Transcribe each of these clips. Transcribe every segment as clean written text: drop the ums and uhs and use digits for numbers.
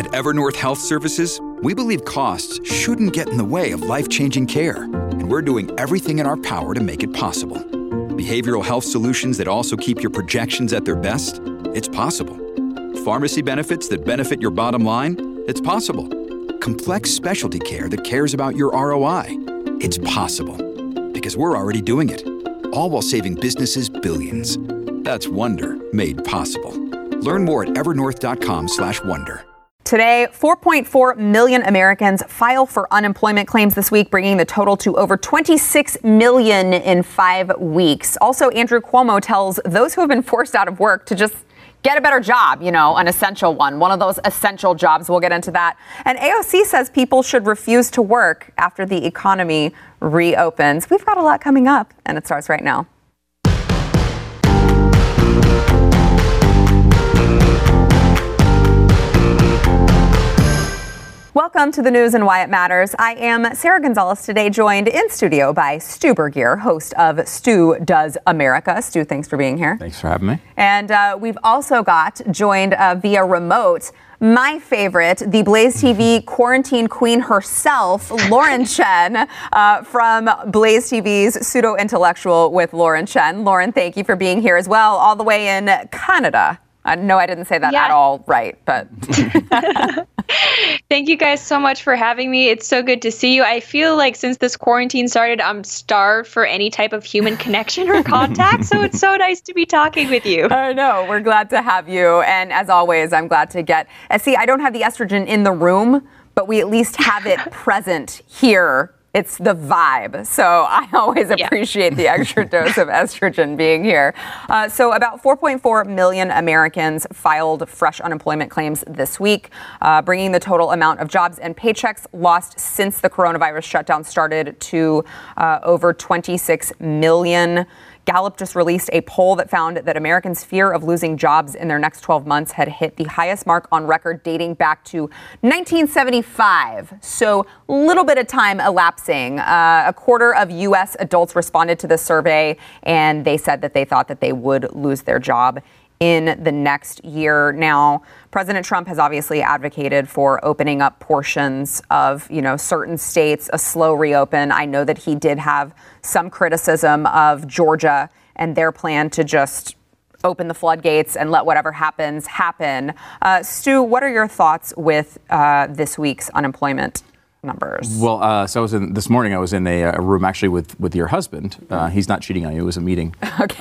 At Evernorth Health Services, we believe costs shouldn't get in the way of life-changing care, and we're doing everything in our power to make it possible. Behavioral health solutions that also keep your projections at their best? It's possible. Pharmacy benefits that benefit your bottom line? It's possible. Complex specialty care that cares about your ROI? It's possible. Because we're already doing it. All while saving businesses billions. That's Wonder made possible. Learn more at evernorth.com/wonder. Today, 4.4 million Americans file for unemployment claims this week, bringing the total to over 26 million in 5 weeks. Also, Andrew Cuomo tells those who have been forced out of work to just get a better job, an essential one of those essential jobs. We'll get into that. And AOC says people should refuse to work after the economy reopens. We've got a lot coming up, and it starts right now. Welcome to the news and why it matters. I am Sarah Gonzalez, today joined in studio by Stu Burguiere, host of Stu Does America. Stu, thanks for being here. Thanks for having me. And we've also got joined via remote, my favorite, the Blaze TV quarantine queen herself, Lauren Chen, from Blaze TV's Pseudo Intellectual with Lauren Chen. Lauren, thank you for being here as well, all the way in Canada. No, I didn't say that at all right, but... Thank you guys so much for having me. It's so good to see you. I feel like since this quarantine started, I'm starved for any type of human connection or contact. So it's so nice to be talking with you. I know. We're glad to have you. And as always, I'm glad to get... See, I don't have the estrogen in the room, but we at least have it present here. It's the vibe. So I always appreciate the extra dose of estrogen being here. So about 4.4 million Americans filed fresh unemployment claims this week, bringing the total amount of jobs and paychecks lost since the coronavirus shutdown started to over 26 million. Gallup just released a poll that found that Americans' fear of losing jobs in their next 12 months had hit the highest mark on record dating back to 1975. So a little bit of time elapsing. A quarter of U.S. adults responded to this survey, and they said that they thought that they would lose their job in the next year. Now, President Trump has obviously advocated for opening up portions of, certain states, a slow reopen. I know that he did have some criticism of Georgia and their plan to just open the floodgates and let whatever happens happen. Stu, what are your thoughts with this week's unemployment numbers? Well, so this morning I was in a room actually with your husband. He's not cheating on you. It was a meeting. Okay.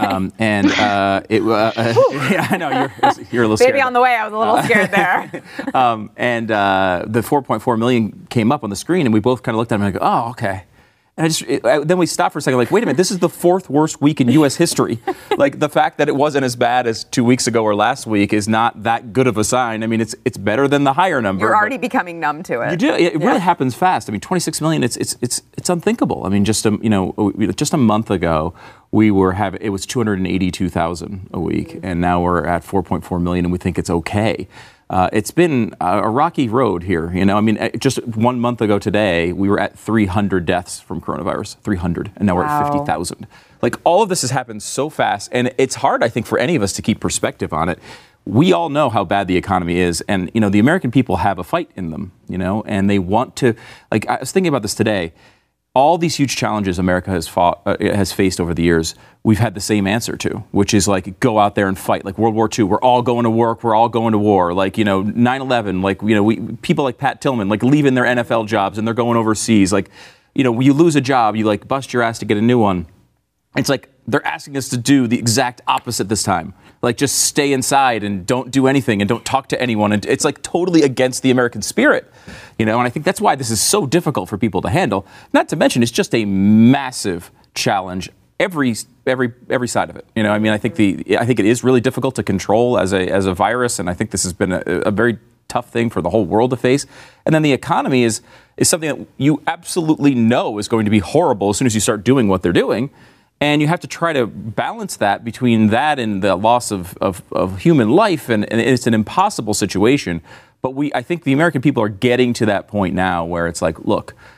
Yeah, I know you're a little scared. Baby on the way. I was a little scared there. The 4.4 million came up on the screen, and we both kind of looked at him and go, oh, okay. And then we stopped for a second, like, wait a minute, this is the 4th worst week in U.S. history. Like, the fact that it wasn't as bad as 2 weeks ago or last week is not that good of a sign. I mean, it's better than the higher number. You're already becoming numb to it. You do. It really happens fast. I mean, 26 million, it's unthinkable. I mean, just a month ago, it was 282,000 a week, and now we're at 4.4 million, and we think it's okay. It's been a rocky road here, I mean, just 1 month ago today, we were at 300 deaths from coronavirus, 300, and now we're at 50,000. Like, all of this has happened so fast, and it's hard, I think, for any of us to keep perspective on it. We all know how bad the economy is, and, the American people have a fight in them, and they want to, like, I was thinking about this today. All these huge challenges America has faced over the years, we've had the same answer to, which is like, go out there and fight. Like World War II, we're all going to work, we're all going to war. Like, 9/11, like, people like Pat Tillman, like, leaving their NFL jobs and they're going overseas. Like, you lose a job, you like bust your ass to get a new one. It's like they're asking us to do the exact opposite this time. Like, just stay inside and don't do anything and don't talk to anyone. And it's like totally against the American spirit, and I think that's why this is so difficult for people to handle. Not to mention, it's just a massive challenge. Every side of it. I mean, I think it is really difficult to control as a virus, and I think this has been a very tough thing for the whole world to face. And then the economy is something that you absolutely know is going to be horrible as soon as you start doing what they're doing. And you have to try to balance that between that and the loss of human life, and it's an impossible situation. But I think the American people are getting to that point now where it's like, look,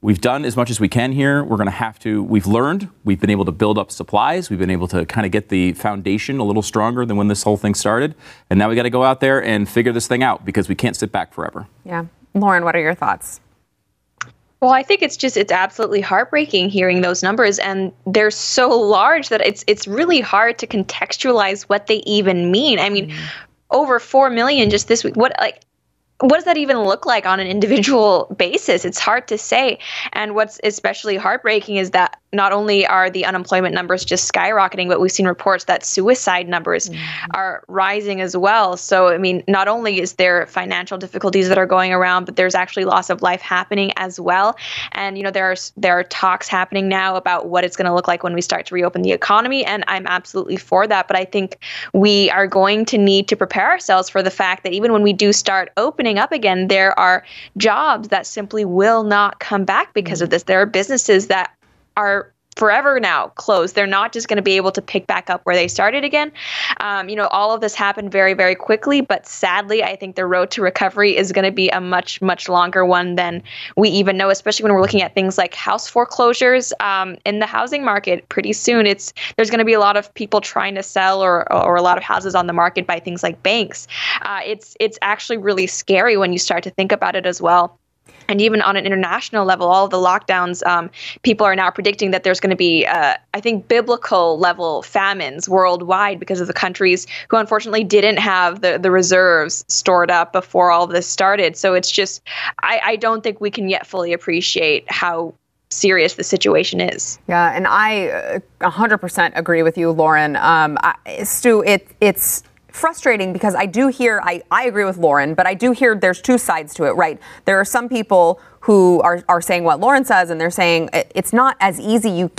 we've done as much as we can here. We've learned, we've been able to build up supplies. We've been able to kind of get the foundation a little stronger than when this whole thing started. And now we got to go out there and figure this thing out because we can't sit back forever. Yeah. Lauren, what are your thoughts? Well, I think it's absolutely heartbreaking hearing those numbers, and they're so large that it's really hard to contextualize what they even mean. I mean, over 4 million just this week. What does that even look like on an individual basis? It's hard to say. And what's especially heartbreaking is that not only are the unemployment numbers just skyrocketing, but we've seen reports that suicide numbers are rising as well. So, I mean, not only is there financial difficulties that are going around, but there's actually loss of life happening as well. And, you know, there are talks happening now about what it's going to look like when we start to reopen the economy. And I'm absolutely for that. But I think we are going to need to prepare ourselves for the fact that even when we do start opening up again, there are jobs that simply will not come back because of this. There are businesses that are forever now closed. They're not just going to be able to pick back up where they started again. You know, all of this happened very, very quickly, but sadly, I think the road to recovery is going to be a much, much longer one than we even know, especially when we're looking at things like house foreclosures in the housing market. Pretty soon, there's going to be a lot of people trying to sell or a lot of houses on the market by things like banks. It's actually really scary when you start to think about it as well. And even on an international level, all of the lockdowns, people are now predicting that there's going to be, I think, biblical level famines worldwide because of the countries who unfortunately didn't have the reserves stored up before all of this started. So it's just, I don't think we can yet fully appreciate how serious the situation is. Yeah, and I 100% agree with you, Lauren. Stu, it's frustrating because I do hear, I agree with Lauren, but I do hear there's two sides to it, right? There are some people who are saying what Lauren says, and they're saying it's not as easy. you've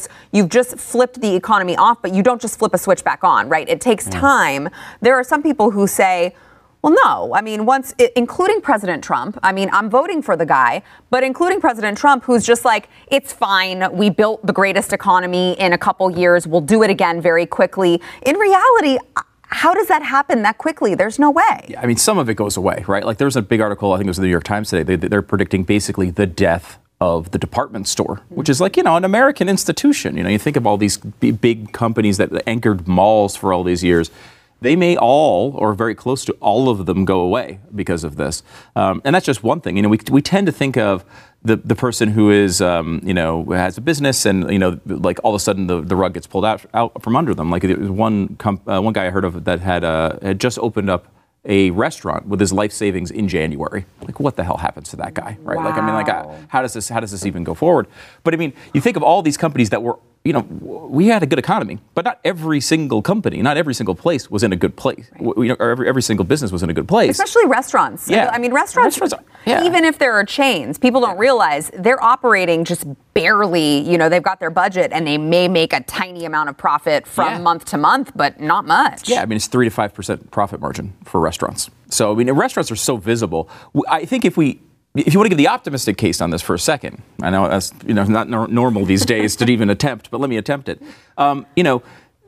just flipped the economy off, but you don't just flip a switch back on, right? It takes time. There are some people who say, well, no, I mean, including President Trump, I mean, I'm voting for the guy, but including President Trump, who's just like, it's fine. We built the greatest economy in a couple years. We'll do it again very quickly. In reality, how does that happen that quickly? There's no way. Yeah, I mean, some of it goes away, right? Like there's a big article, I think it was in the New York Times today. They're predicting basically the death of the department store, which is like, you know, an American institution. You know, you think of all these big companies that anchored malls for all these years. They may all, or very close to all of them, go away because of this. And that's just one thing. You know, we tend to think of the person who is, you know, has a business and, you know, like all of a sudden the rug gets pulled out from under them. Like there was one guy I heard of that had just opened up a restaurant with his life savings in January. Like, what the hell happens to that guy, right? Wow. Like, I mean, like, how does this even go forward? But I mean, you think of all these companies that were, you know, we had a good economy, but not every single company, not every single place was in a good place. Right. Or every single business was in a good place. Especially restaurants. Yeah. I mean, restaurants even if there are chains, people don't realize they're operating just barely, you know, they've got their budget and they may make a tiny amount of profit from month to month, but not much. Yeah, I mean, it's 3 to 5% profit margin for restaurants. So, I mean, restaurants are so visible. I think if you want to give the optimistic case on this for a second, I know that's, you know, not normal these days to even attempt, but let me attempt it. You know,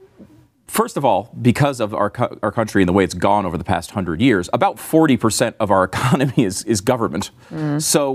first of all, because of our country and the way it's gone over the past 100 years, about 40% of our economy is government. So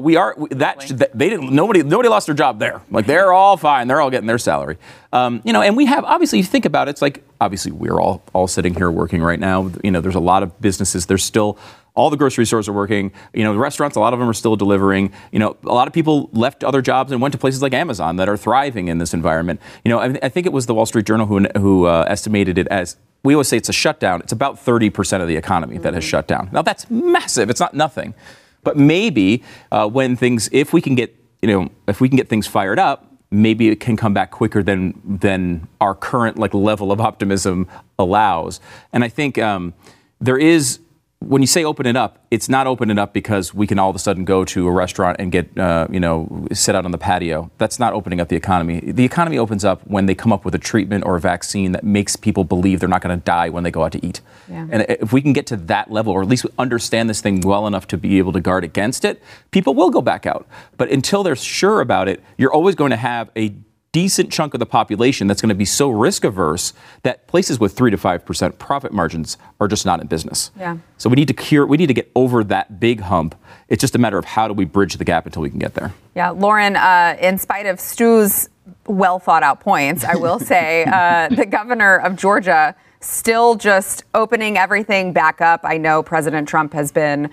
nobody lost their job there. Like they're all fine. They're all getting their salary. You know, and we have, obviously, you think about it, it's like, obviously we're all sitting here working right now. You know, there's a lot of businesses. There's still, all the grocery stores are working. You know, the restaurants, a lot of them are still delivering. You know, a lot of people left other jobs and went to places like Amazon that are thriving in this environment. You know, I think it was the Wall Street Journal who estimated it as, we always say it's a shutdown. It's about 30% of the economy that has shut down. Now that's massive. It's not nothing. But maybe if we can get things fired up, maybe it can come back quicker than our current level of optimism allows. And I think there is, when you say open it up, it's not open it up because we can all of a sudden go to a restaurant and get, sit out on the patio. That's not opening up the economy. The economy opens up when they come up with a treatment or a vaccine that makes people believe they're not going to die when they go out to eat. Yeah. And if we can get to that level, or at least understand this thing well enough to be able to guard against it, people will go back out. But until they're sure about it, you're always going to have a decent chunk of the population that's going to be so risk averse that places with 3 to 5% profit margins are just not in business. Yeah. So we need to get over that big hump. It's just a matter of how do we bridge the gap until we can get there. Yeah, Lauren, in spite of Stu's well thought out points, I will say the governor of Georgia still just opening everything back up. I know President Trump has been,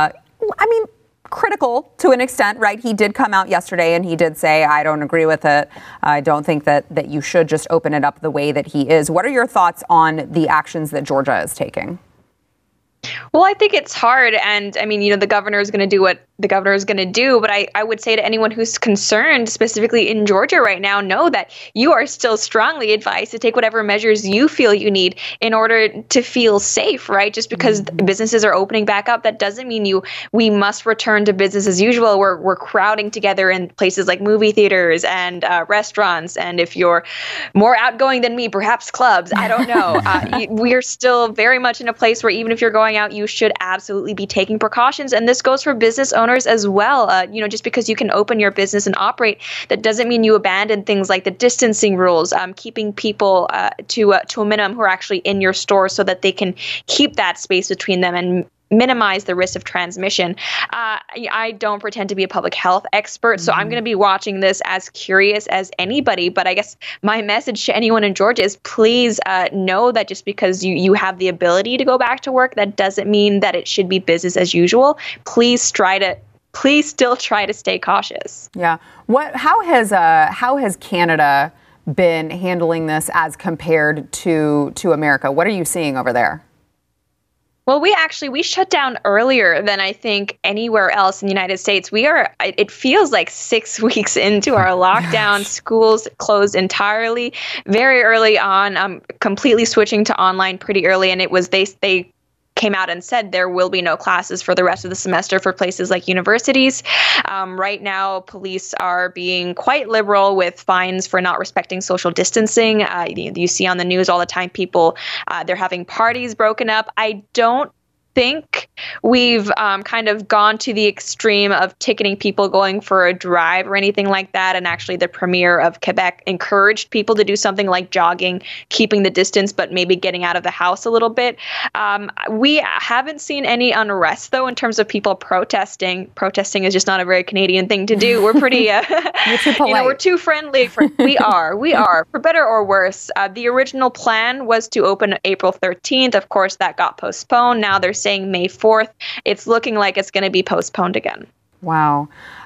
critical to an extent, right? He did come out yesterday and he did say, I don't agree with it. I don't think that you should just open it up the way that he is. What are your thoughts on the actions that Georgia is taking? Well, I think it's hard. And I mean, the governor is going to do what the governor is going to do. But I would say to anyone who's concerned, specifically in Georgia right now, know that you are still strongly advised to take whatever measures you feel you need in order to feel safe, right? Just because businesses are opening back up, that doesn't mean we must return to business as usual. We're crowding together in places like movie theaters and restaurants. And if you're more outgoing than me, perhaps clubs. I don't know. We are still very much in a place where even if you're going out, you should absolutely be taking precautions. And this goes for business owners as well. Just because you can open your business and operate, that doesn't mean you abandon things like the distancing rules, keeping people to a minimum who are actually in your store so that they can keep that space between them and minimize the risk of transmission. I don't pretend to be a public health expert, so I'm going to be watching this as curious as anybody. But I guess my message to anyone in Georgia is please know that just because you have the ability to go back to work, that doesn't mean that it should be business as usual. Please still try to stay cautious. Yeah. How has Canada been handling this as compared to America? What are you seeing over there? Well, we shut down earlier than I think anywhere else in the United States. It feels like 6 weeks into our lockdown. Schools closed entirely very early on, completely switching to online pretty early. And it was, they came out and said there will be no classes for the rest of the semester for places like universities. Right now, police are being quite liberal with fines for not respecting social distancing. You see on the news all the time people, they're having parties broken up. I don't think we've kind of gone to the extreme of ticketing people going for a drive or anything like that. And actually the premier of Quebec encouraged people to do something like jogging, keeping the distance, but maybe getting out of the house a little bit. We haven't seen any unrest, though, in terms of people protesting. Protesting is just not a very Canadian thing to do. We're pretty, You're too polite. We're too friendly. We are, for better or worse. The original plan was to open April 13th. Of course, that got postponed. Now they're saying May 4th. It's looking like it's going to be postponed again. Wow.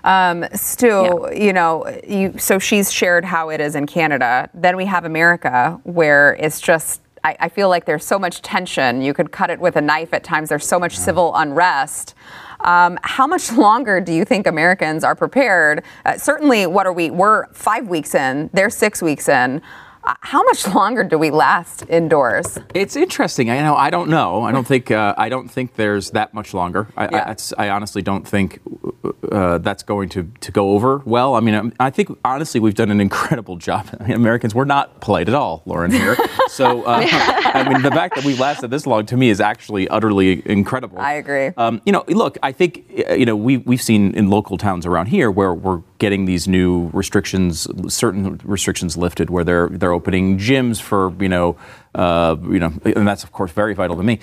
Stu, so she's shared how it is in Canada. Then we have America, where it's just, I feel like there's so much tension. You could cut it with a knife at times. There's so much civil unrest. How much longer do you think Americans are prepared? Certainly, we're 5 weeks in, they're 6 weeks in. How much longer do we last indoors? It's interesting. I don't know. I don't think there's that much longer. I honestly don't think that's going to go over well. I mean, I think honestly we've done an incredible job. Americans, we're not polite at all, Lauren, here. So the fact that we lasted this long to me is actually utterly incredible. I agree. Look, I think we've seen in local towns around here where we're getting these new restrictions, certain restrictions lifted, where they're opening gyms for and that's of course very vital to me.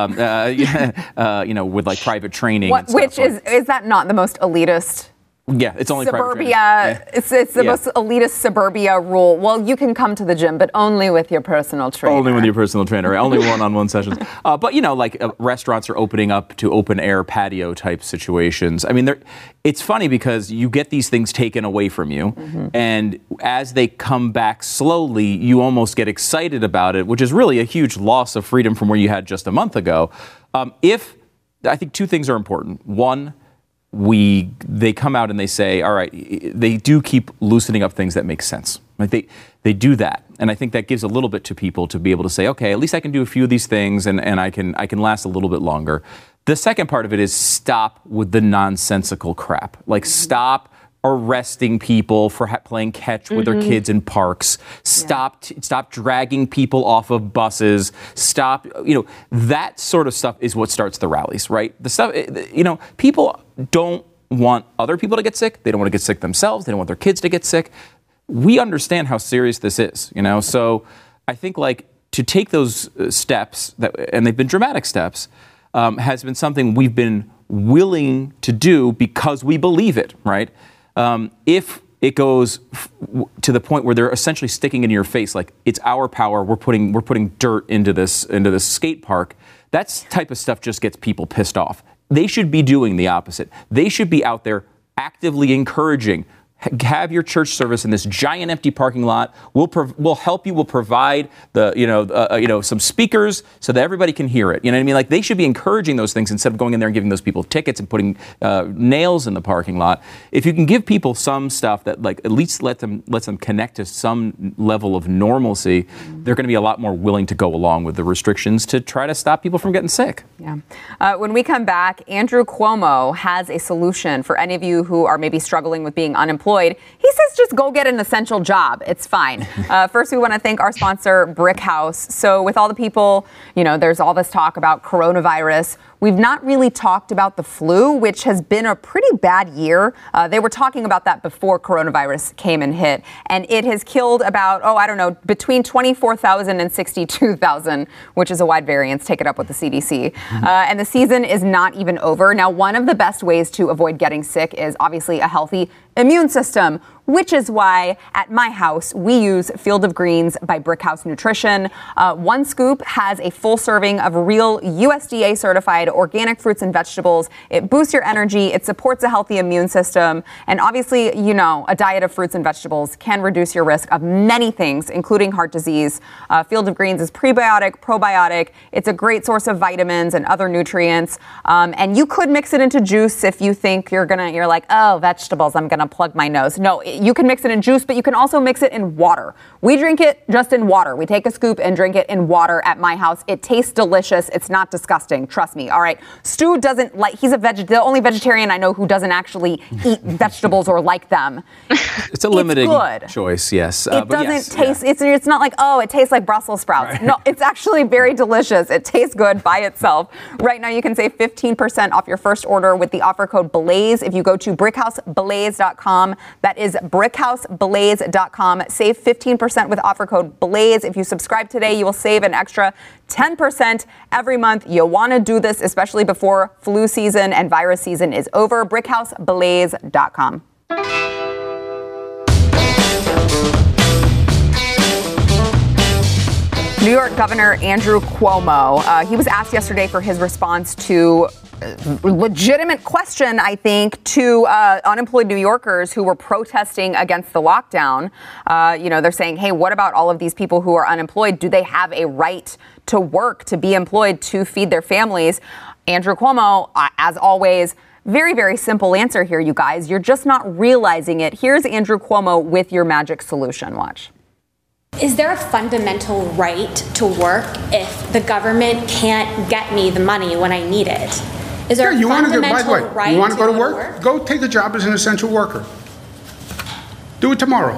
With like private training. Is that not the most elitist? Yeah, it's only suburbia. Yeah. It's the most elitist suburbia rule. Well, you can come to the gym, but only with your personal trainer. Only with your personal trainer. Only one-on-one sessions. But restaurants are opening up to open air patio type situations. I mean, it's funny because you get these things taken away from you, and as they come back slowly, you almost get excited about it, which is really a huge loss of freedom from where you had just a month ago. I think two things are important. One, they come out and they say, all right, they do keep loosening up things that make sense. Like they do that. And I think that gives a little bit to people to be able to say, okay, at least I can do a few of these things and I can last a little bit longer. The second part of it is stop with the nonsensical crap. Like stop arresting people for playing catch with their kids in parks. Stop dragging people off of buses. Stop, that sort of stuff is what starts the rallies, right? The stuff, people don't want other people to get sick. They don't want to get sick themselves. They don't want their kids to get sick. we understand how serious this is, So I think to take those steps, and they've been dramatic steps, has been something we've been willing to do because we believe it, right? If it goes to the point where they're essentially sticking in your face, like it's our power, we're putting dirt into this skate park, that type of stuff just gets people pissed off. They should be doing the opposite. They should be out there actively encouraging. Have your church service in this giant empty parking lot. We'll help you. We'll provide some speakers so that everybody can hear it. You know what I mean? They should be encouraging those things instead of going in there and giving those people tickets and putting nails in the parking lot. If you can give people some stuff that at least lets them connect to some level of normalcy, they're going to be a lot more willing to go along with the restrictions to try to stop people from getting sick. Yeah. When we come back, Andrew Cuomo has a solution for any of you who are maybe struggling with being unemployed. He says just go get an essential job. It's fine. First, we want to thank our sponsor, Brick House. So with all the people, there's all this talk about coronavirus. We've not really talked about the flu, which has been a pretty bad year. They were talking about that before coronavirus came and hit. And it has killed about, between 24,000 and 62,000, which is a wide variance. Take it up with the CDC. And the season is not even over. Now, one of the best ways to avoid getting sick is obviously a healthy immune system, which is why at my house we use Field of Greens by Brickhouse Nutrition. One scoop has a full serving of real USDA certified organic fruits and vegetables. It boosts your energy. It supports a healthy immune system. And obviously, a diet of fruits and vegetables can reduce your risk of many things, including heart disease. Field of Greens is prebiotic, probiotic. It's a great source of vitamins and other nutrients. And you could mix it into juice if you think you're like, oh, vegetables, I'm going to plug my nose. No, you can mix it in juice, but you can also mix it in water. We drink it just in water. We take a scoop and drink it in water at my house. It tastes delicious. It's not disgusting. Trust me. All right. Stu doesn't he's the only vegetarian I know who doesn't actually eat vegetables or like them. It's a limiting choice, yes. It doesn't taste, it's not like, oh, it tastes like Brussels sprouts. Right. No, it's actually very delicious. It tastes good by itself. Right now you can save 15% off your first order with the offer code BLAZE if you go to BrickHouseBlaze.com. That is BrickHouseBlaze.com. Save 15% with offer code BLAZE. If you subscribe today, you will save an extra 10% every month. You'll want to do this, especially before flu season and virus season is over. BrickHouseBlaze.com. New York Governor Andrew Cuomo, he was asked yesterday for his response to legitimate question, I think, to unemployed New Yorkers who were protesting against the lockdown. They're saying, hey, what about all of these people who are unemployed? Do they have a right to work, to be employed, to feed their families? Andrew Cuomo, as always, very, very simple answer here, you guys. You're just not realizing it. Here's Andrew Cuomo with your magic solution. Watch. Is there a fundamental right to work if the government can't get me the money when I need it? Is there a fundamental right you want to go to work? Go take a job as an essential worker. Do it tomorrow.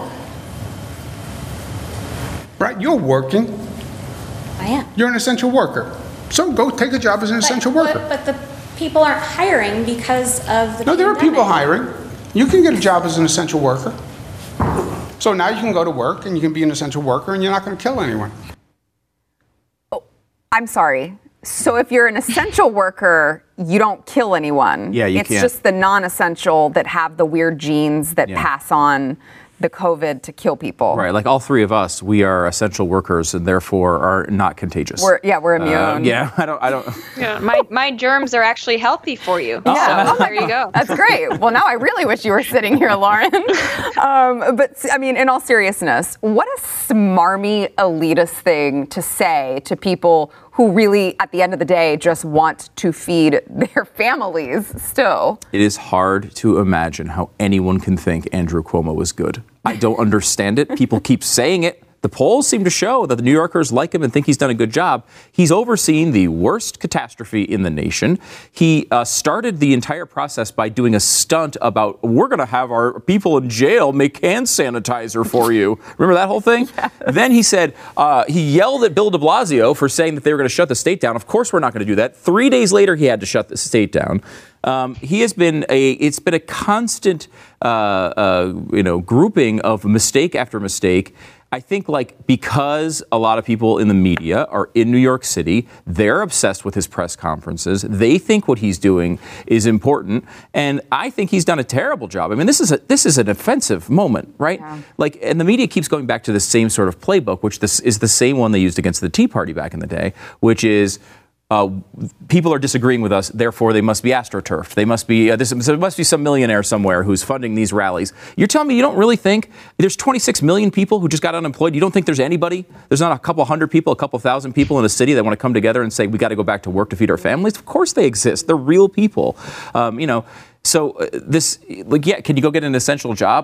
Right? You're working. I am. You're an essential worker. So go take a job as an essential worker. But the people aren't hiring because of the pandemic. There are people hiring. You can get a job as an essential worker. So now you can go to work and you can be an essential worker and you're not going to kill anyone. Oh, I'm sorry. So if you're an essential worker, you don't kill anyone. Yeah, It's just the non-essential that have the weird genes that pass on the COVID to kill people. Right, like all three of us, we are essential workers and therefore are not contagious. We're immune. I don't. Yeah, my germs are actually healthy for you. Yeah. So there you go. That's great. Well, now I really wish you were sitting here, Lauren. But I mean, in all seriousness, what a smarmy elitist thing to say to people who really, at the end of the day, just want to feed their families still. It is hard to imagine how anyone can think Andrew Cuomo is good. I don't understand it. People keep saying it. The polls seem to show that the New Yorkers like him and think he's done a good job. He's overseen the worst catastrophe in the nation. He started the entire process by doing a stunt about, we're going to have our people in jail make hand sanitizer for you. Remember that whole thing? Yes. Then he said, he yelled at Bill de Blasio for saying that they were going to shut the state down. Of course, we're not going to do that. 3 days later, he had to shut the state down. It's been a constant, grouping of mistake after mistake. I think because a lot of people in the media are in New York City, they're obsessed with his press conferences. They think what he's doing is important. And I think he's done a terrible job. I mean, this is an offensive moment, right? Yeah. And the media keeps going back to the same sort of playbook, which this is the same one they used against the Tea Party back in the day, which is, people are disagreeing with us, therefore they must be astroturfed. They must be there must be some millionaire somewhere who's funding these rallies. You're telling me you don't really think there's 26 million people who just got unemployed? You don't think there's anybody? There's not a couple hundred people, a couple thousand people in a city that want to come together and say we got to go back to work to feed our families? Of course they exist. They're real people. So can you go get an essential job?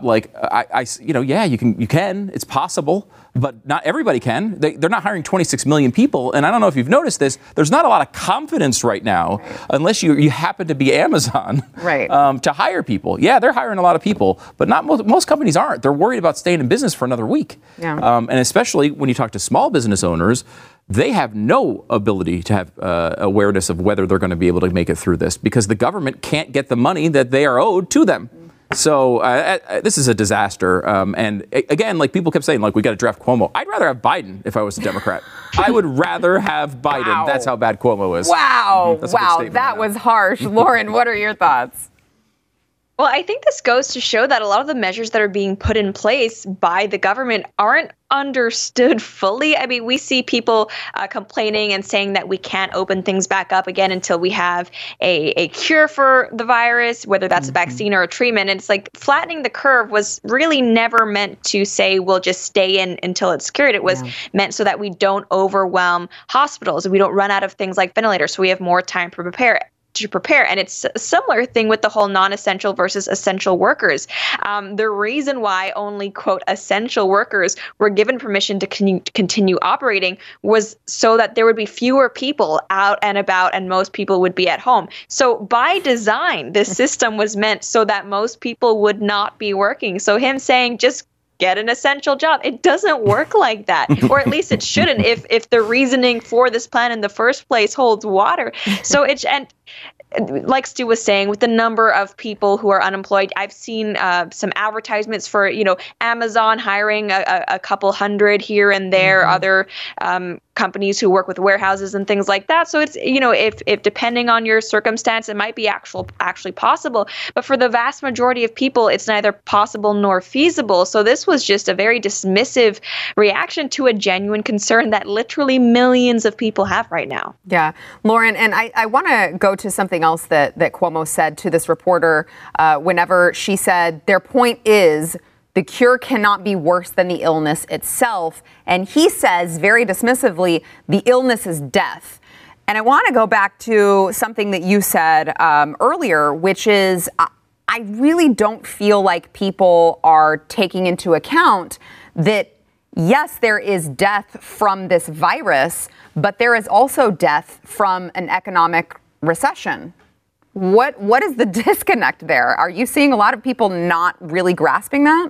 You can. It's possible, but not everybody can. They're not hiring 26 million people. And I don't know if you've noticed this. There's not a lot of confidence right now, unless you happen to be Amazon, to hire people. Yeah, they're hiring a lot of people, but not most companies aren't. They're worried about staying in business for another week. Yeah. And especially when you talk to small business owners, they have no ability to have awareness of whether they're going to be able to make it through this because the government can't get the money that they are owed to them. So this is a disaster. And again, people kept saying, we got to draft Cuomo. I'd rather have Biden if I was a Democrat. I would rather have Biden. Wow. That's how bad Cuomo is. Wow. Wow. That was harsh. Lauren, what are your thoughts? Well, I think this goes to show that a lot of the measures that are being put in place by the government aren't understood fully. I mean, we see people complaining and saying that we can't open things back up again until we have a cure for the virus, whether that's a vaccine or a treatment. And it's flattening the curve was really never meant to say we'll just stay in until it's cured. It was meant so that we don't overwhelm hospitals and we don't run out of things like ventilators, so we have more time to prepare. And it's a similar thing with the whole non-essential versus essential workers. The reason why only, quote, essential workers were given permission to continue operating was so that there would be fewer people out and about and most people would be at home. So by design, this system was meant so that most people would not be working. So him saying just get an essential job, it doesn't work like that, or at least it shouldn't if the reasoning for this plan in the first place holds water. So like Stu was saying, with the number of people who are unemployed, I've seen some advertisements for, Amazon hiring a couple hundred here and there, other companies who work with warehouses and things like that. So it's, if depending on your circumstance, it might be actually possible. But for the vast majority of people, it's neither possible nor feasible. So this was just a very dismissive reaction to a genuine concern that literally millions of people have right now. Yeah. Lauren, and I want to go to something else that Cuomo said to this reporter whenever she said their point is the cure cannot be worse than the illness itself. And he says very dismissively, the illness is death. And I want to go back to something that you said earlier, which is I really don't feel like people are taking into account that, yes, there is death from this virus, but there is also death from an economic recession. What is the disconnect there? Are you seeing a lot of people not really grasping that?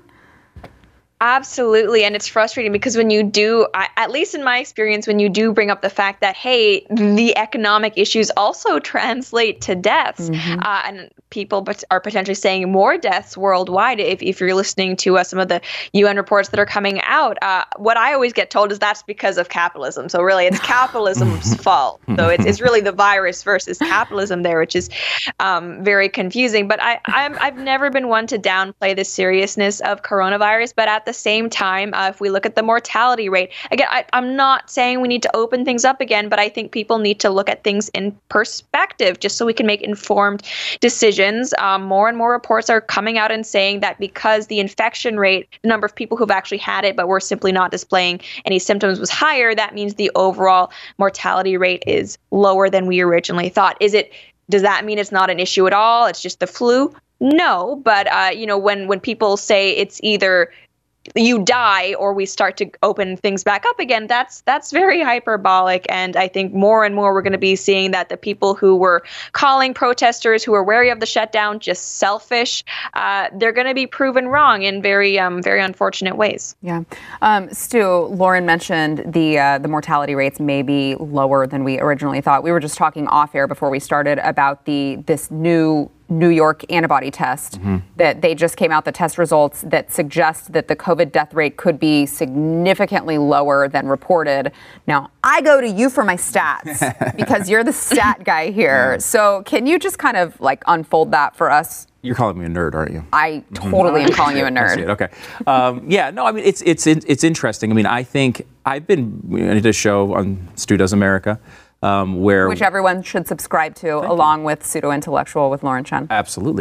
Absolutely. And it's frustrating because when you do, at least in my experience, when you do bring up the fact that, hey, the economic issues also translate to deaths, and people are potentially saying more deaths worldwide. If you're listening to some of the UN reports that are coming out, what I always get told is that's because of capitalism. So really, it's capitalism's fault. So it's really the virus versus capitalism there, which is very confusing. But I've never been one to downplay the seriousness of coronavirus. But at the same time, if we look at the mortality rate, again, I'm not saying we need to open things up again, but I think people need to look at things in perspective just so we can make informed decisions. More and more reports are coming out and saying that because the infection rate, the number of people who've actually had it but were simply not displaying any symptoms was higher, that means the overall mortality rate is lower than we originally thought. Does that mean it's not an issue at all? It's just the flu? No, but when people say it's either you die or we start to open things back up again, that's very hyperbolic. And I think more and more we're going to be seeing that the people who were calling protesters who are wary of the shutdown just selfish, they're going to be proven wrong in very unfortunate ways. Yeah. Stu, Lauren mentioned the mortality rates may be lower than we originally thought. We were just talking off air before we started about this new New York antibody test that they just came out, the test results that suggest that the COVID death rate could be significantly lower than reported. Now, I go to you for my stats because you're the stat guy here. So can you just kind of like unfold that for us? You're calling me a nerd, aren't you? I totally am calling you a nerd. Okay. Yeah, no, I mean, it's interesting. I mean, I think I did a show on Stu Does America. Which everyone should subscribe to, along with Pseudo Intellectual with Lauren Chen. Absolutely.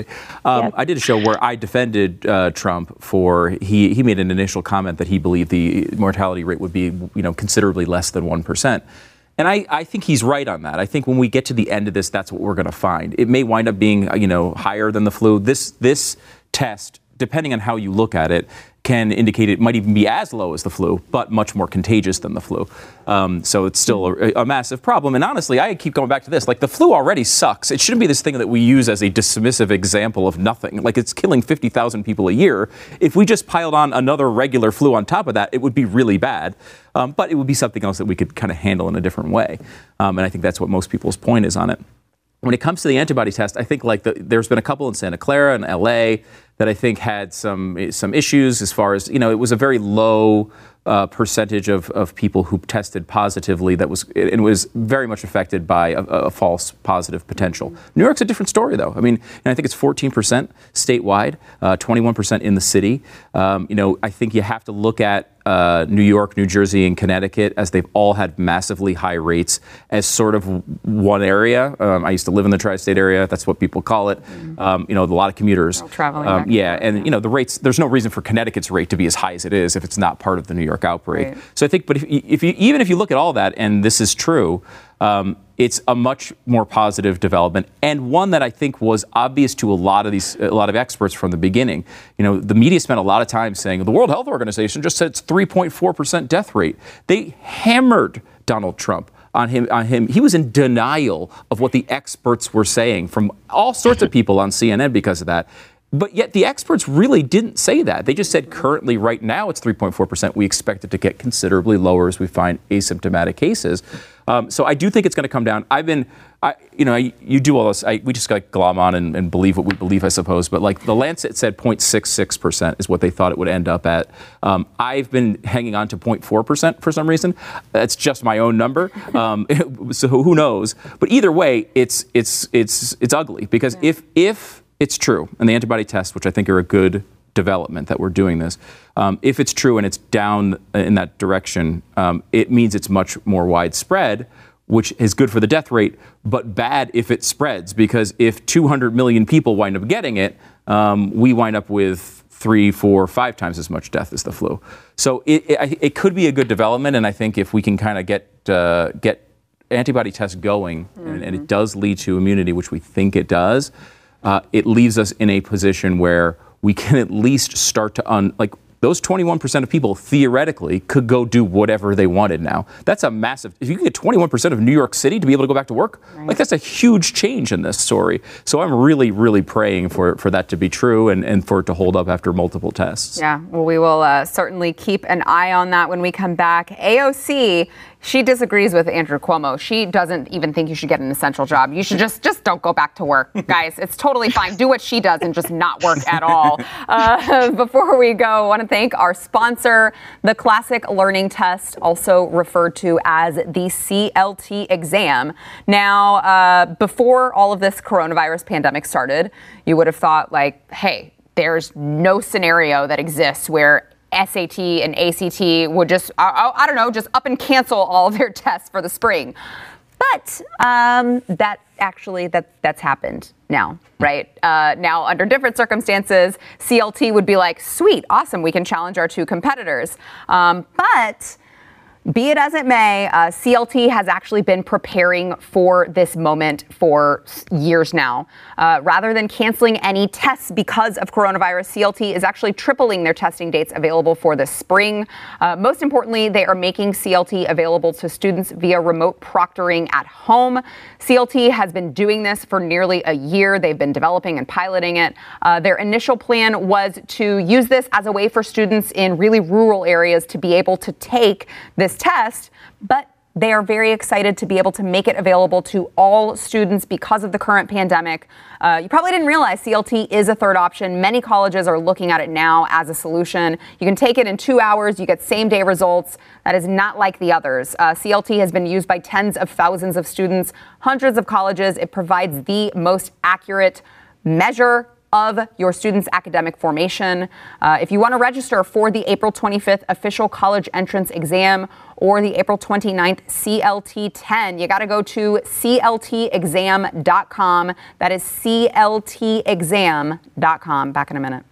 I did a show where I defended Trump for he made an initial comment that he believed the mortality rate would be considerably less than 1%. And I think he's right on that. I think when we get to the end of this, that's what we're going to find. It may wind up being higher than the flu. This test, depending on how you look at it, can indicate it might even be as low as the flu, but much more contagious than the flu. So it's still a massive problem. And honestly, I keep going back to this. Like, the flu already sucks. It shouldn't be this thing that we use as a dismissive example of nothing. Like, it's killing 50,000 people a year. If we just piled on another regular flu on top of that, it would be really bad. But it would be something else that we could kind of handle in a different way. And I think that's what most people's point is on it. When it comes to the antibody test, I think there's been a couple in Santa Clara and LA that I think had some issues as far as, it was a very low percentage of people who tested positively it was very much affected by a false positive potential. New York's a different story, though. I mean, I think it's 14% statewide, 21% in the city. I think you have to look at New York, New Jersey, and Connecticut, as they've all had massively high rates, as sort of one area. I used to live in the tri-state area. That's what people call it. A lot of commuters. Traveling. The rates, there's no reason for Connecticut's rate to be as high as it is if it's not part of the New York outbreak. Right. So I think, but even if you look at all that, and this is true, it's a much more positive development, and one that I think was obvious to a lot of experts from the beginning. The media spent a lot of time saying the World Health Organization just said it's 3.4% death rate. They hammered Donald Trump on him. He was in denial of what the experts were saying from all sorts of people on CNN because of that. But yet the experts really didn't say that. They just said currently, right now, it's 3.4%. We expect it to get considerably lower as we find asymptomatic cases. So I do think it's going to come down. You do all this. We just got glom on and believe what we believe, I suppose. But like the Lancet said 0.66% is what they thought it would end up at. I've been hanging on to 0.4% for some reason. That's just my own number. So who knows? But either way, it's ugly because if it's true, and the antibody tests, which I think are a good development that we're doing this, if it's true and it's down in that direction, it means it's much more widespread, which is good for the death rate, but bad if it spreads, because if 200 million people wind up getting it, we wind up with 3, 4, 5 times as much death as the flu. So it could be a good development, and I think if we can kind of get antibody tests going, and it does lead to immunity, which we think it does, it leaves us in a position where we can at least start to those 21% of people theoretically could go do whatever they wanted now. That's a massive, if you can get 21% of New York City to be able to go back to work, that's a huge change in this story. So I'm really, really praying for that to be true and for it to hold up after multiple tests. Yeah, well, we will certainly keep an eye on that when we come back. AOC, she disagrees with Andrew Cuomo. She doesn't even think you should get an essential job. You should just don't go back to work, guys. It's totally fine. Do what she does and just not work at all. Before we go, I want to thank our sponsor, the Classic Learning Test, also referred to as the CLT exam. Now, before all of this coronavirus pandemic started, you would have thought hey, there's no scenario that exists where SAT and ACT would just up and cancel all of their tests for the spring. But that's happened now, right? Now, under different circumstances, CLT would be like, sweet, awesome, we can challenge our two competitors. But Be it as it may, CLT has actually been preparing for this moment for years now. Rather than canceling any tests because of coronavirus, CLT is actually tripling their testing dates available for this spring. Most importantly, they are making CLT available to students via remote proctoring at home. CLT has been doing this for nearly a year. They've been developing and piloting it. Their initial plan was to use this as a way for students in really rural areas to be able to take this test, but they are very excited to be able to make it available to all students because of the current pandemic. You probably didn't realize CLT is a third option. Many colleges are looking at it now as a solution. You can take it in 2 hours. You get same-day results. That is not like the others. CLT has been used by tens of thousands of students, hundreds of colleges. It provides the most accurate measure of your students' academic formation. If you want to register for the April 25th official college entrance exam or the April 29th CLT-10, you got to go to cltexam.com. That is cltexam.com. Back in a minute.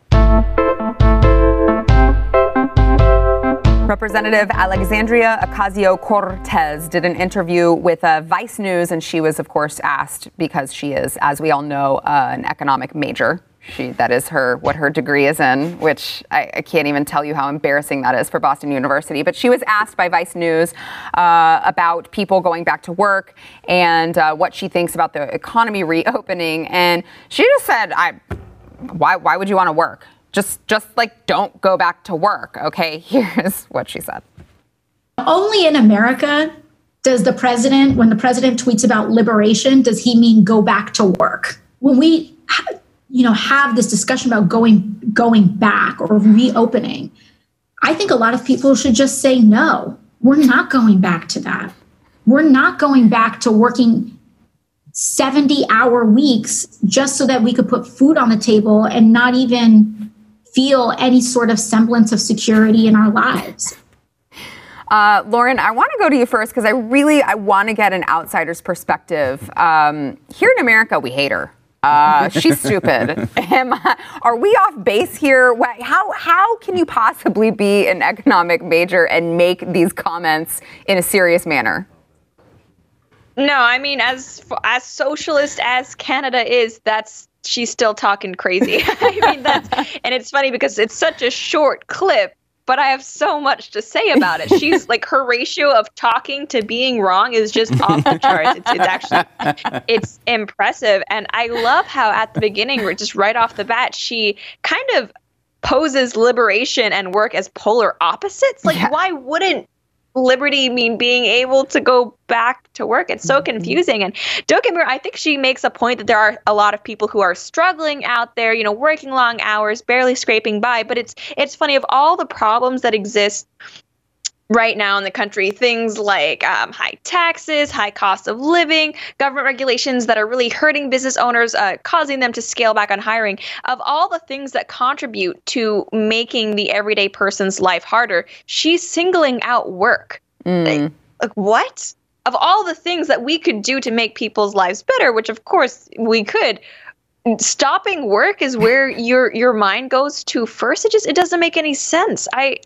Representative Alexandria Ocasio-Cortez did an interview with Vice News, and she was, of course, asked, because she is, as we all know, an economic major. That is what her degree is in, which I can't even tell you how embarrassing that is for Boston University. But she was asked by Vice News about people going back to work and what she thinks about the economy reopening. And she just said, why would you want to work? Just like, don't go back to work. Okay, here's what she said. Only in America does when the president tweets about liberation, does he mean go back to work? When we have this discussion about going back or reopening, I think a lot of people should just say, no, we're not going back to that. We're not going back to working 70-hour weeks just so that we could put food on the table and not even feel any sort of semblance of security in our lives. Lauren, I want to go to you first because I want to get an outsider's perspective. Here in America, we hate her. She's stupid. Are we off base here? How can you possibly be an economic major and make these comments in a serious manner? No, I mean, as socialist as Canada is, she's still talking crazy. I mean, and it's funny because it's such a short clip, but I have so much to say about it. She's like, her ratio of talking to being wrong is just off the charts. It's impressive. And I love how at the beginning, just right off the bat, she kind of poses liberation and work as polar opposites. Like, why wouldn't liberty mean being able to go back to work? It's so confusing. And don't get me wrong, I think she makes a point that there are a lot of people who are struggling out there, working long hours, barely scraping by. But it's funny, of all the problems that exist right now in the country, things like high taxes, high cost of living, government regulations that are really hurting business owners, causing them to scale back on hiring. Of all the things that contribute to making the everyday person's life harder, she's singling out work. Like, what? Of all the things that we could do to make people's lives better, which of course we could, stopping work is where your mind goes to first. It doesn't make any sense.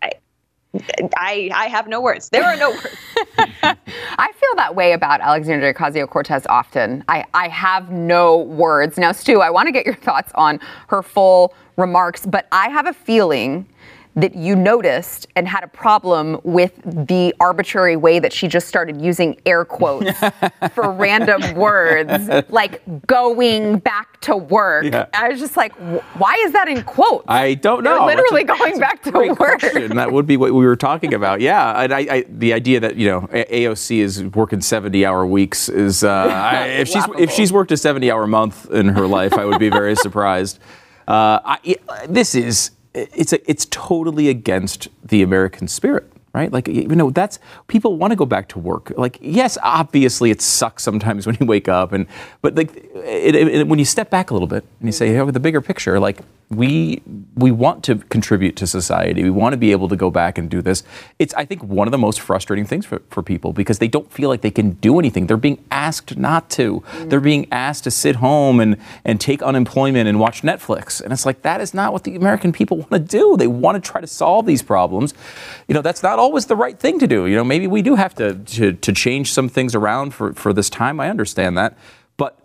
I have no words. There are no words. I feel that way about Alexandria Ocasio-Cortez often. I have no words. Now, Stu, I want to get your thoughts on her full remarks, but I have a feeling that you noticed and had a problem with the arbitrary way that she just started using air quotes for random words, like going back to work. Yeah. I was just like, why is that in quotes? I don't know. They're literally going back to work. Question. That would be what we were talking about. Yeah, and the idea that AOC is working 70-hour weeks is if she's worked a 70-hour month in her life, I would be very surprised. It's totally against the American spirit, right? Like, that's, people want to go back to work. Like, yes, obviously it sucks sometimes when you wake up, but when you step back a little bit and you say, with the bigger picture, like, we want to contribute to society. We want to be able to go back and do this. It's, I think, one of the most frustrating things for people because they don't feel like they can do anything. They're being asked not to. They're being asked to sit home and take unemployment and watch Netflix. And it's like, that is not what the American people want to do. They want to try to solve these problems. That's not always the right thing to do. Maybe we do have to change some things around for this time. I understand that. But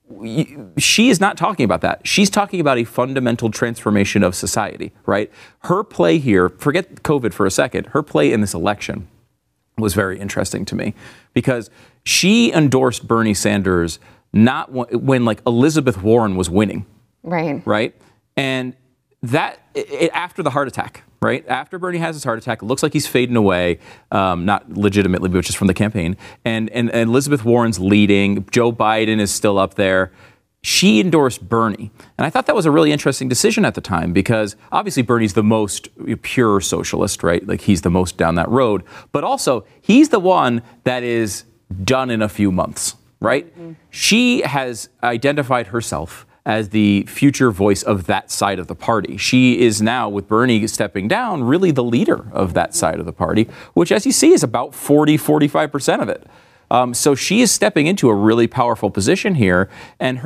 she is not talking about that. She's talking about a fundamental transformation of society, right? Her play here, forget COVID for a second, her play in this election was very interesting to me because she endorsed Bernie Sanders not when like Elizabeth Warren was winning. Right? And that, after the heart attack, right? After Bernie has his heart attack, it looks like he's fading away, not legitimately, but just from the campaign. And Elizabeth Warren's leading. Joe Biden is still up there. She endorsed Bernie. And I thought that was a really interesting decision at the time because obviously Bernie's the most pure socialist, right? Like he's the most down that road. But also, he's the one that is done in a few months, right? Mm-hmm. She has identified herself as the future voice of that side of the party. She is now, with Bernie stepping down, really the leader of that side of the party, which, as you see, is about 45% of it. So she is stepping into a really powerful position here. And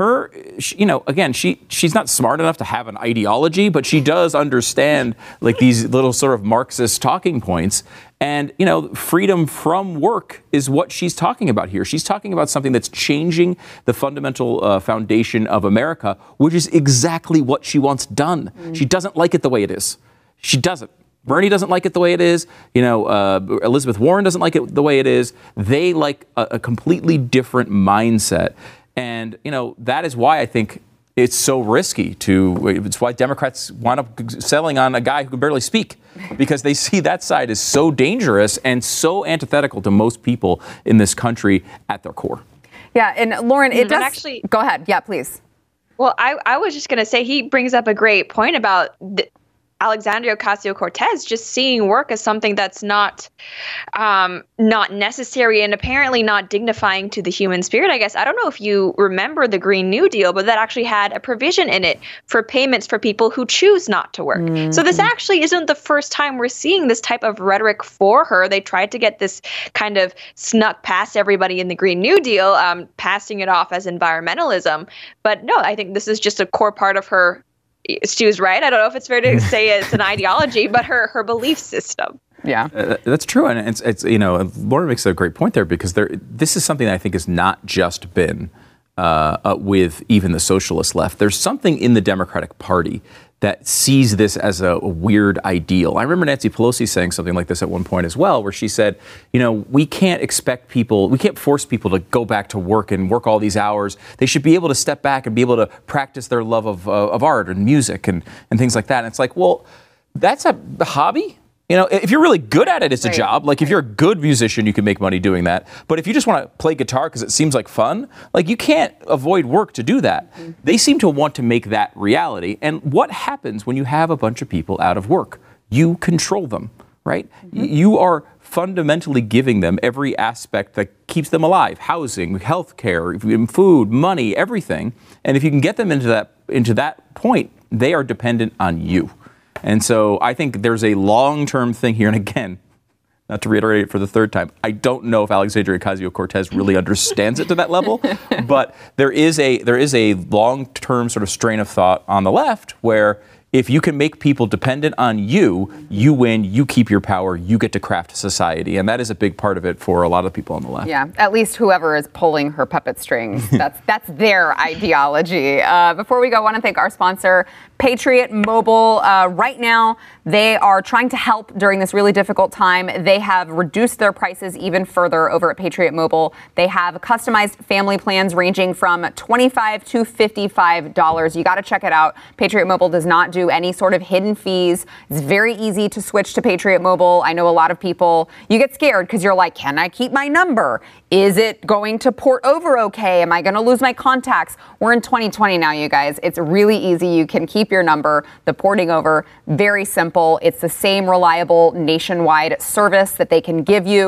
she's not smart enough to have an ideology, but she does understand like these little sort of Marxist talking points. And, freedom from work is what she's talking about here. She's talking about something that's changing the fundamental foundation of America, which is exactly what she wants done. She doesn't like it the way it is. She doesn't. Bernie doesn't like it the way it is. Elizabeth Warren doesn't like it the way it is. They like a completely different mindset. And, that is why I think it's so risky it's why Democrats wind up selling on a guy who can barely speak, because they see that side is so dangerous and so antithetical to most people in this country at their core. Yeah. And Lauren, it does actually go ahead. Yeah, please. Well, I was just going to say he brings up a great point about Alexandria Ocasio-Cortez just seeing work as something that's not necessary and apparently not dignifying to the human spirit. I guess I don't know if you remember the Green New Deal, but that actually had a provision in it for payments for people who choose not to work. Mm-hmm. So this actually isn't the first time we're seeing this type of rhetoric for her. They tried to get this kind of snuck past everybody in the Green New Deal, passing it off as environmentalism. But no, I think this is just a core part of her. Stu's right. I don't know if it's fair to say it's an ideology, but her belief system. Yeah, that's true, and it's Lauren makes a great point there because this is something that I think has not just been with even the socialist left. There's something in the Democratic Party that sees this as a weird ideal. I remember Nancy Pelosi saying something like this at one point as well, where she said, we can't force people to go back to work and work all these hours. They should be able to step back and be able to practice their love of art and music and things like that. And it's like, well, that's a hobby. If you're really good at it, it's a job. Like if you're a good musician, you can make money doing that. But if you just want to play guitar because it seems like fun, like you can't avoid work to do that. Mm-hmm. They seem to want to make that reality. And what happens when you have a bunch of people out of work? You control them, right? Mm-hmm. You are fundamentally giving them every aspect that keeps them alive: housing, healthcare, food, money, everything. And if you can get them into that point, they are dependent on you. And so I think there's a long-term thing here. And again, not to reiterate it for the third time, I don't know if Alexandria Ocasio-Cortez really understands it to that level. But there is a long-term sort of strain of thought on the left where if you can make people dependent on you, you win, you keep your power, you get to craft society. And that is a big part of it for a lot of people on the left. Yeah, at least whoever is pulling her puppet strings, that's their ideology. Before we go, I want to thank our sponsor, Patriot Mobile. Right now, they are trying to help during this really difficult time. They have reduced their prices even further over at Patriot Mobile. They have customized family plans ranging from $25 to $55. You got to check it out. Patriot Mobile does not do any sort of hidden fees. It's very easy to switch to Patriot Mobile. I know a lot of people, you get scared because you're like, can I keep my number? Is it going to port over okay? Am I going to lose my contacts? We're in 2020 now, you guys. It's really easy. You can keep your number. The porting over, very simple. It's the same reliable nationwide service that they can give you.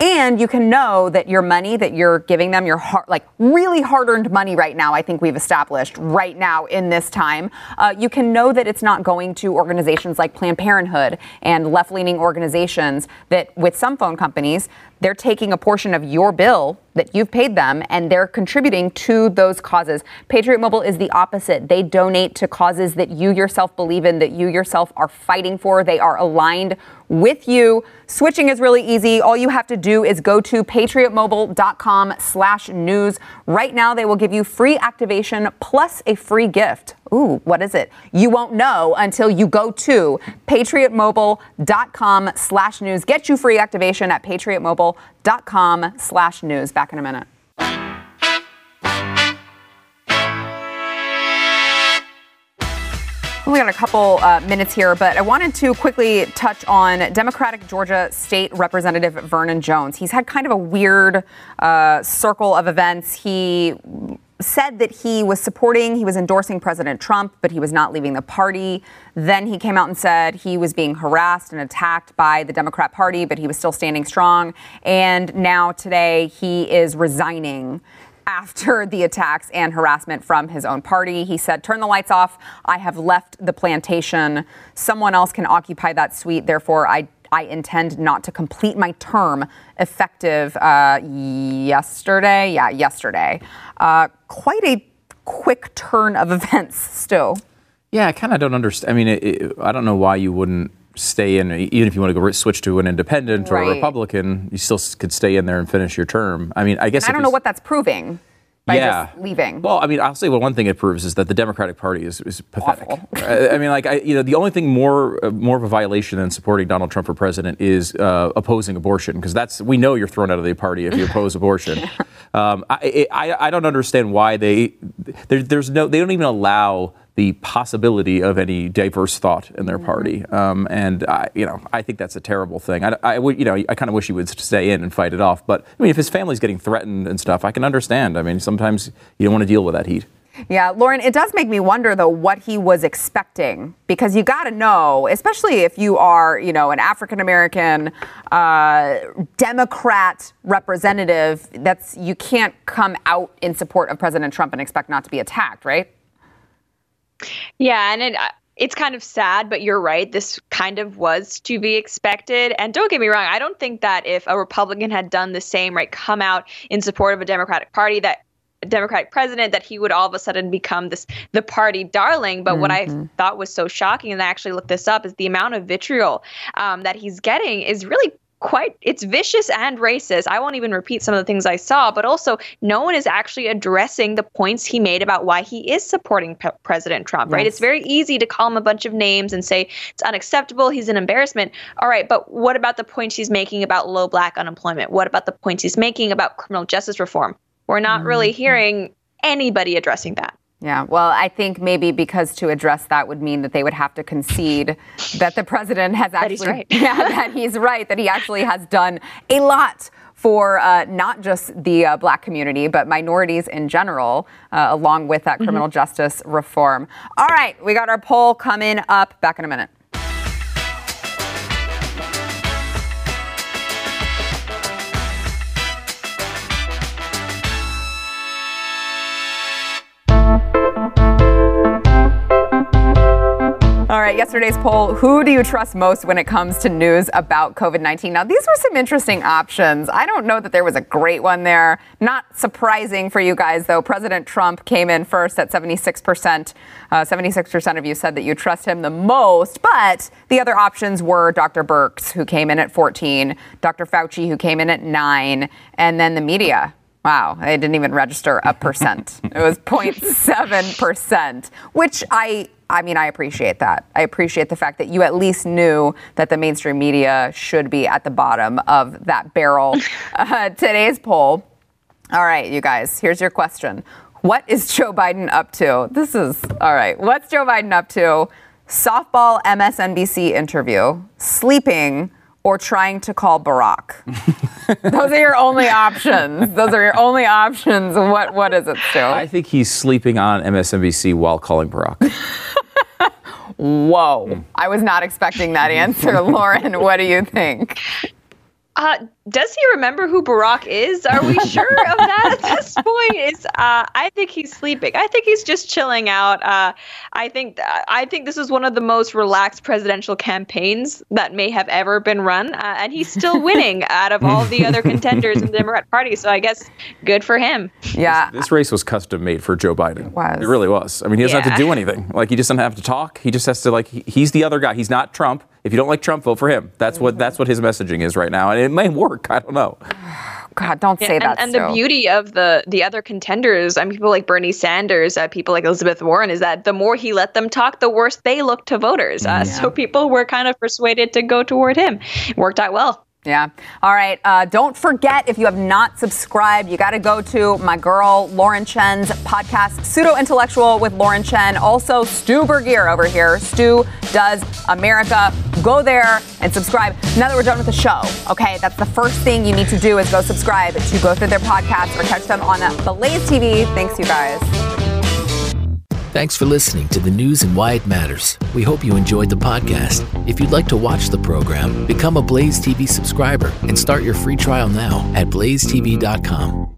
And you can know that your money that you're giving them, your really hard-earned money right now, I think we've established right now in this time, you can know that it's not going to organizations like Planned Parenthood and left-leaning organizations that with some phone companies, they're taking a portion of your bill that you've paid them and they're contributing to those causes. Patriot Mobile is the opposite. They donate to causes that you yourself believe in, that you yourself are fighting for. They are aligned with you. Switching is really easy. All you have to do is go to patriotmobile.com/news. Right now, they will give you free activation plus a free gift. Ooh, what is it? You won't know until you go to patriotmobile.com/news. Get you free activation at patriotmobile.com/news. Back in a minute. We got a couple minutes here, but I wanted to quickly touch on Democratic Georgia State Representative Vernon Jones. He's had kind of a weird circle of events. He said that he was endorsing President Trump, but he was not leaving the party. Then he came out and said he was being harassed and attacked by the Democrat Party, but he was still standing strong. And now today he is resigning after the attacks and harassment from his own party. He said, "Turn the lights off. I have left the plantation. Someone else can occupy that suite. Therefore, I intend not to complete my term," effective yesterday. Yeah, yesterday. Quite a quick turn of events, Stu. Yeah, I kind of don't understand. I mean, I don't know why you wouldn't stay in, even if you want to go switch to an independent or a Republican, you still could stay in there and finish your term. I mean, I guess I don't know what that's proving by just leaving. Well, I mean, I'll say one thing it proves is that the Democratic Party is pathetic. I mean, the only thing more of a violation than supporting Donald Trump for president is opposing abortion, because we know you're thrown out of the party if you oppose abortion. I don't understand why they don't even allow the possibility of any diverse thought in their party, and I think that's a terrible thing. I kind of wish he would stay in and fight it off. But I mean, if his family's getting threatened and stuff, I can understand. I mean, sometimes you don't want to deal with that heat. Yeah, Lauren, it does make me wonder, though, what he was expecting, because you got to know, especially if you are, an African-American Democrat representative, you can't come out in support of President Trump and expect not to be attacked, right? Yeah, and it's kind of sad, but you're right. This kind of was to be expected. And don't get me wrong, I don't think that if a Republican had done the same, right, come out in support of a Democratic Party, that Democratic president, that he would all of a sudden become the party darling. But what I thought was so shocking, and I actually looked this up, is the amount of vitriol that he's getting is really it's vicious and racist. I won't even repeat some of the things I saw, but also no one is actually addressing the points he made about why he is supporting President Trump, right? It's very easy to call him a bunch of names and say it's unacceptable, he's an embarrassment. All right, but what about the points he's making about low Black unemployment? What about the points he's making about criminal justice reform? We're not really hearing anybody addressing that. Yeah, well, I think maybe because to address that would mean that they would have to concede that the president has actually, that he's right. that he's right, that he actually has done a lot for not just the Black community, but minorities in general, along with that criminal justice reform. All right, we got our poll coming up. Back in a minute. All right, yesterday's poll, who do you trust most when it comes to news about COVID-19? Now, these were some interesting options. I don't know that there was a great one there. Not surprising for you guys, though. President Trump came in first at 76%. 76% of you said that you trust him the most, but the other options were Dr. Birx, who came in at 14, Dr. Fauci, who came in at 9, and then the media. Wow, they didn't even register a percent. It was 0.7%, which I appreciate that. I appreciate the fact that you at least knew that the mainstream media should be at the bottom of that barrel. Today's poll. All right, you guys, here's your question. What is Joe Biden up to? All right, what's Joe Biden up to? Softball MSNBC interview, sleeping, or trying to call Barack? Those are your only options. What is it, Stu? I think he's sleeping on MSNBC while calling Barack. Whoa. I was not expecting that answer. Lauren, what do you think? does he remember who Barack is? Are we sure of that at this point? I think he's sleeping. I think he's just chilling out. I think this is one of the most relaxed presidential campaigns that may have ever been run, and he's still winning out of all the other contenders in the Democrat Party. So I guess good for him. Yeah, this race was custom made for Joe Biden. It really was. I mean, he doesn't have to do anything. Like, he just doesn't have to talk. He just has to he's the other guy. He's not Trump. If you don't like Trump, vote for him. That's what his messaging is right now, and it may work. I don't know. God, don't say that. And the beauty of the other contenders, I mean, people like Bernie Sanders, people like Elizabeth Warren, is that the more he let them talk, the worse they look to voters. So people were kind of persuaded to go toward him. It worked out well. Yeah. All right. Don't forget, if you have not subscribed, you got to go to my girl Lauren Chen's podcast, Pseudo Intellectual with Lauren Chen. Also, Stu Burguiere over here. Stu Does America. Go there and subscribe. Now that we're done with the show, okay, that's the first thing you need to do is go subscribe to go through their podcast or catch them on Blaze TV. Thanks, you guys. Thanks for listening to the news and why it matters. We hope you enjoyed the podcast. If you'd like to watch the program, become a Blaze TV subscriber and start your free trial now at blazetv.com.